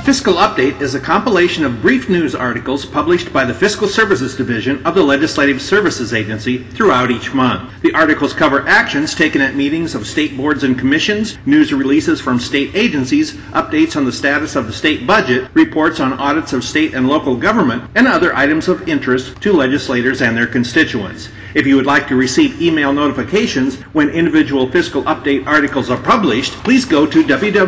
Fiscal Update is a compilation of brief news articles published by the Fiscal Services Division of the Legislative Services Agency throughout each month. The articles cover actions taken at meetings of state boards and commissions, news releases from state agencies, updates on the status of the state budget, reports on audits of state and local government, and other items of interest to legislators and their constituents. If you would like to receive email notifications when individual Fiscal Update articles are published, please go to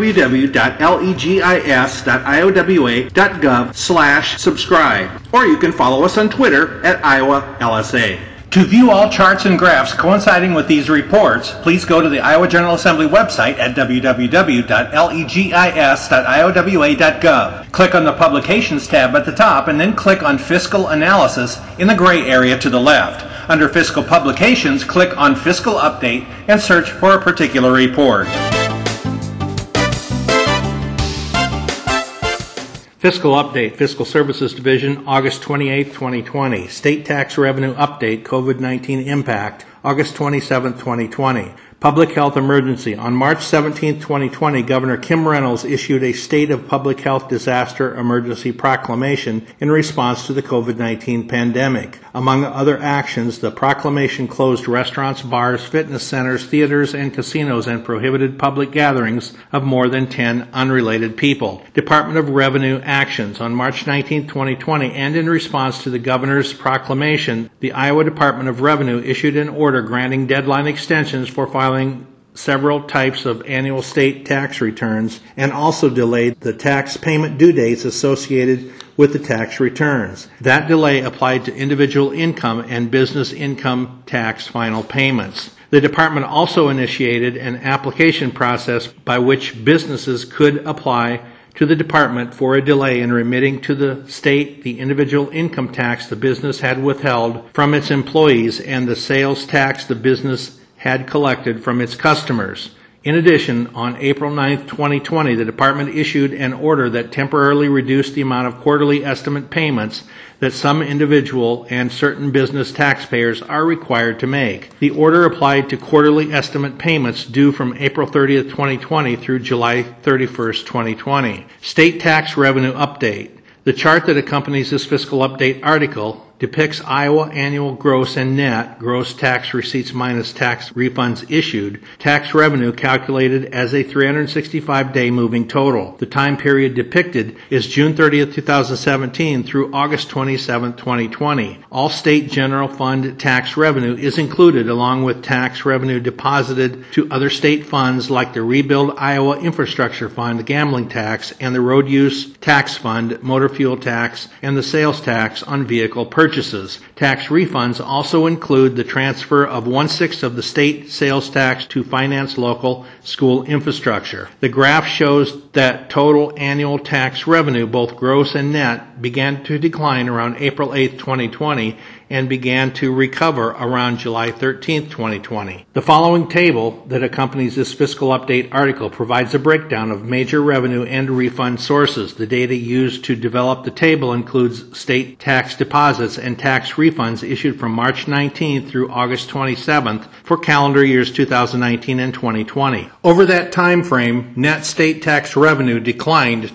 www.legis.iowa.gov/subscribe, or you can follow us on Twitter at IowaLSA. To view all charts and graphs coinciding with these reports, please go to the Iowa General Assembly website at www.legis.iowa.gov. Click on the Publications tab at the top and then click on Fiscal Analysis in the gray area to the left. Under Fiscal Publications, click on Fiscal Update and search for a particular report. Fiscal Update, Fiscal Services Division, August 28, 2020. State Tax Revenue Update, COVID-19 Impact, August 27, 2020. Public Health Emergency. On March 17, 2020, Governor Kim Reynolds issued a State of Public Health Disaster Emergency proclamation in response to the COVID-19 pandemic. Among other actions, the proclamation closed restaurants, bars, fitness centers, theaters, and casinos and prohibited public gatherings of more than 10 unrelated people. Department of Revenue actions. On March 19, 2020, and in response to the governor's proclamation, the Iowa Department of Revenue issued an order granting deadline extensions for filing several types of annual state tax returns and also delayed the tax payment due dates associated with the tax returns. That delay applied to individual income and business income tax final payments. The department also initiated an application process by which businesses could apply to the department for a delay in remitting to the state the individual income tax the business had withheld from its employees and the sales tax the business had collected from its customers. In addition, on April 9, 2020, the department issued an order that temporarily reduced the amount of quarterly estimate payments that some individual and certain business taxpayers are required to make. The order applied to quarterly estimate payments due from April 30, 2020 through July 31, 2020. State Tax Revenue Update. The chart that accompanies this Fiscal Update article depicts Iowa annual gross and net, gross tax receipts minus tax refunds issued, tax revenue calculated as a 365-day moving total. The time period depicted is June 30, 2017 through August 27, 2020. All state general fund tax revenue is included along with tax revenue deposited to other state funds like the Rebuild Iowa Infrastructure Fund, gambling tax, and the Road Use Tax Fund, motor fuel tax, and the sales tax on vehicle purchases. Tax refunds also include the transfer of 1/6 of the state sales tax to finance local school infrastructure. The graph shows that total annual tax revenue, both gross and net, began to decline around April 8, 2020 and began to recover around July 13, 2020. The following table that accompanies this Fiscal Update article provides a breakdown of major revenue and refund sources. The data used to develop the table includes state tax deposits and tax refunds issued from March 19 through August 27th for calendar years 2019 and 2020. Over that time frame, net state tax revenue declined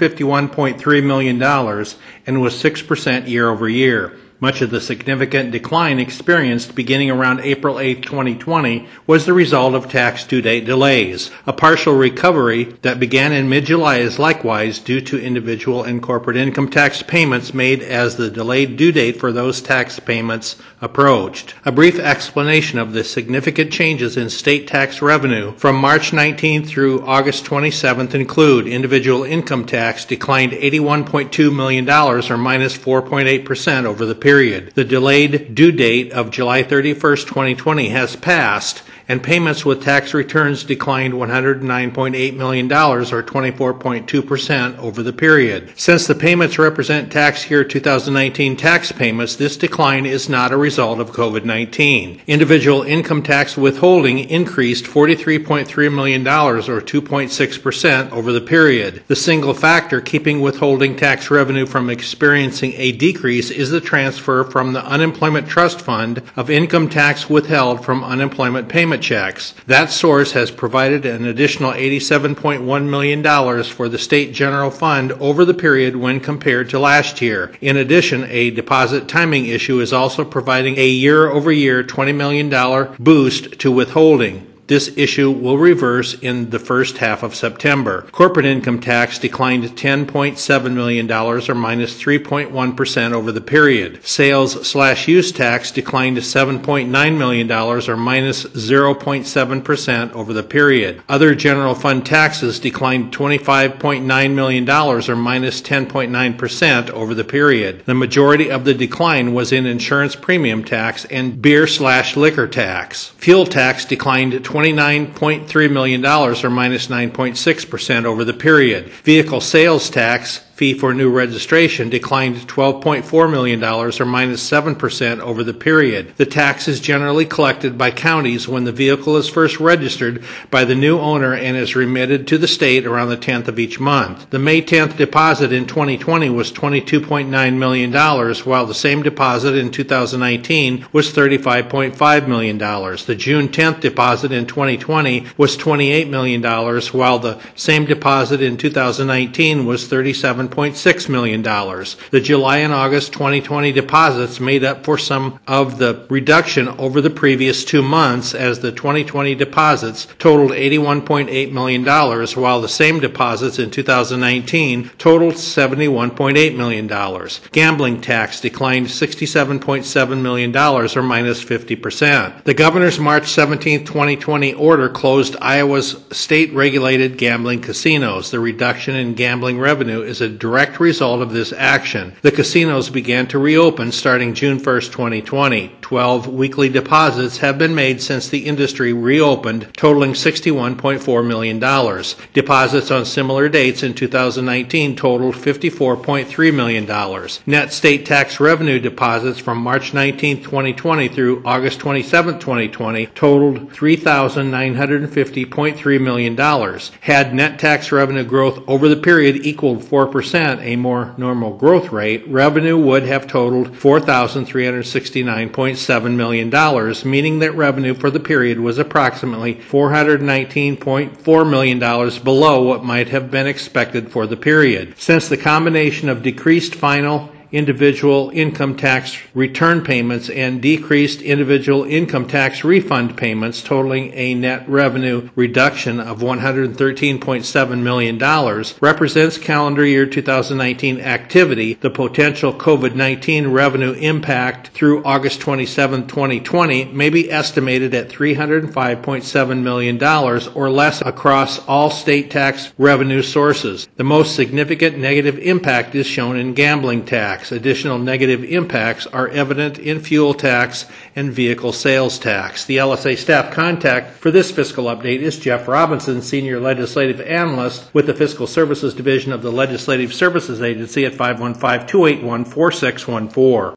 $251.3 million and was 6% year over year. Much of the significant decline experienced beginning around April 8, 2020 was the result of tax due date delays. A partial recovery that began in mid-July is likewise due to individual and corporate income tax payments made as the delayed due date for those tax payments approached. A brief explanation of the significant changes in state tax revenue from March 19 through August 27th include individual income tax declined $81.2 million or minus 4.8% over the period. The delayed due date of July 31st, 2020 has passed, and payments with tax returns declined $109.8 million or 24.2% over the period. Since the payments represent tax year 2019 tax payments, this decline is not a result of COVID-19. Individual income tax withholding increased $43.3 million or 2.6% over the period. The single factor keeping withholding tax revenue from experiencing a decrease is the transfer transfer from the Unemployment Trust Fund of income tax withheld from unemployment payment checks. That source has provided an additional $87.1 million for the state general fund over the period when compared to last year. In addition, a deposit timing issue is also providing a year-over-year $20 million boost to withholding. This issue will reverse in the first half of September. Corporate income tax declined $10.7 million, or minus 3.1% over the period. Sales/use tax declined $7.9 million, or minus 0.7% over the period. Other general fund taxes declined $25.9 million, or minus 10.9% over the period. The majority of the decline was in insurance premium tax and beer/liquor tax. Fuel tax declined $29.3 million, or minus 9.6% over the period. Vehicle sales tax fee for new registration declined $12.4 million, or minus 7% over the period. The tax is generally collected by counties when the vehicle is first registered by the new owner and is remitted to the state around the 10th of each month. The May 10th deposit in 2020 was $22.9 million, while the same deposit in 2019 was $35.5 million. The June 10th deposit in 2020 was $28 million, while the same deposit in 2019 was $37.6 million. The July and August 2020 deposits made up for some of the reduction over the previous 2 months, as the 2020 deposits totaled $81.8 million, while the same deposits in 2019 totaled $71.8 million. Gambling tax declined $67.7 million, or minus 50%. The governor's March 17, 2020 order closed Iowa's state-regulated gambling casinos. The reduction in gambling revenue is a direct result of this action. The casinos began to reopen starting June 1, 2020. 12 weekly deposits have been made since the industry reopened, totaling $61.4 million. Deposits on similar dates in 2019 totaled $54.3 million. Net state tax revenue deposits from March 19, 2020 through August 27, 2020 totaled $3,950.3 million. Had net tax revenue growth over the period equaled 4%, a more normal growth rate, revenue would have totaled $4,369.7 million, meaning that revenue for the period was approximately $419.4 million below what might have been expected for the period. Since the combination of decreased final individual income tax return payments and decreased individual income tax refund payments, totaling a net revenue reduction of $113.7 million, represents calendar year 2019 activity. The potential COVID-19 revenue impact through August 27, 2020 may be estimated at $305.7 million or less across all state tax revenue sources. The most significant negative impact is shown in gambling tax. Additional negative impacts are evident in fuel tax and vehicle sales tax. The LSA staff contact for this fiscal update is Jeff Robinson, Senior Legislative Analyst with the Fiscal Services Division of the Legislative Services Agency at 515-281-4614.